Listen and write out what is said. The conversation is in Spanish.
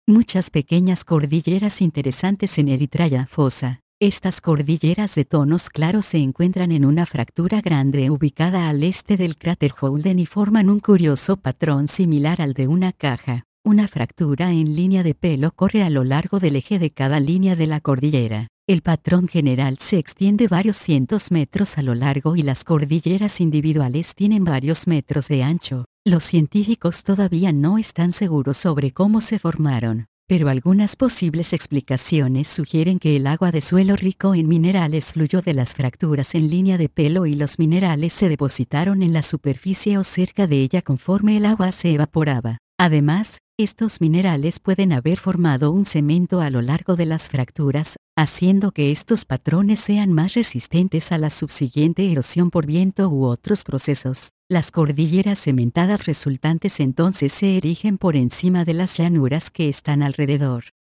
Muchas pequeñas cordilleras interesantes en Eritrea fosa. Estas cordilleras de tonos claros se encuentran en una fractura grande ubicada al este del cráter Holden y forman un curioso patrón similar al de una caja. Una fractura en línea de pelo corre a lo largo del eje de cada línea de la cordillera. El patrón general se extiende varios cientos metros a lo largo y las cordilleras individuales tienen varios metros de ancho. Los científicos todavía no están seguros sobre cómo se formaron, pero algunas posibles explicaciones sugieren que el agua de suelo rico en minerales fluyó de las fracturas en línea de pelo y los minerales se depositaron en la superficie o cerca de ella conforme el agua se evaporaba. Además, estos minerales pueden haber formado un cemento a lo largo de las fracturas, haciendo que estos patrones sean más resistentes a la subsiguiente erosión por viento u otros procesos. Las cordilleras cementadas resultantes entonces se erigen por encima de las llanuras que están alrededor.